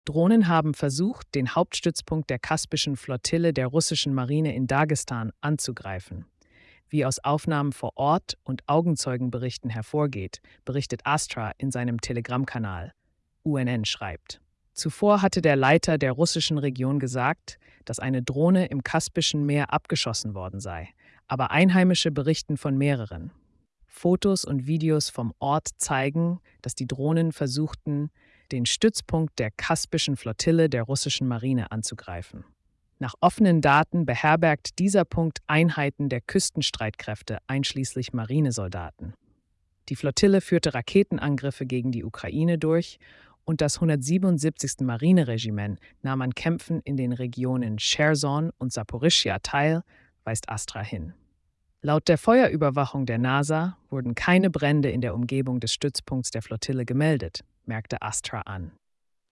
Drohnen haben versucht, den Hauptstützpunkt der Kaspischen Flottille der russischen Marine in Dagestan anzugreifen. Wie aus Aufnahmen vor Ort und Augenzeugenberichten hervorgeht, berichtet Astra in seinem Telegram-Kanal. UNN schreibt: Zuvor hatte der Leiter der russischen Region gesagt, dass eine Drohne im Kaspischen Meer abgeschossen worden sei, aber Einheimische berichten von mehreren. Fotos und Videos vom Ort zeigen, dass die Drohnen versuchten, den Stützpunkt der Kaspischen Flottille der russischen Marine anzugreifen. Nach offenen Daten beherbergt dieser Punkt Einheiten der Küstenstreitkräfte, einschließlich Marinesoldaten. Die Flottille führte Raketenangriffe gegen die Ukraine durch und das 177. Marineregiment nahm an Kämpfen in den Regionen Cherson und Saporischschja teil, weist Astra hin. Laut der Feuerüberwachung der NASA wurden keine Brände in der Umgebung des Stützpunkts der Flottille gemeldet, merkte Astra an.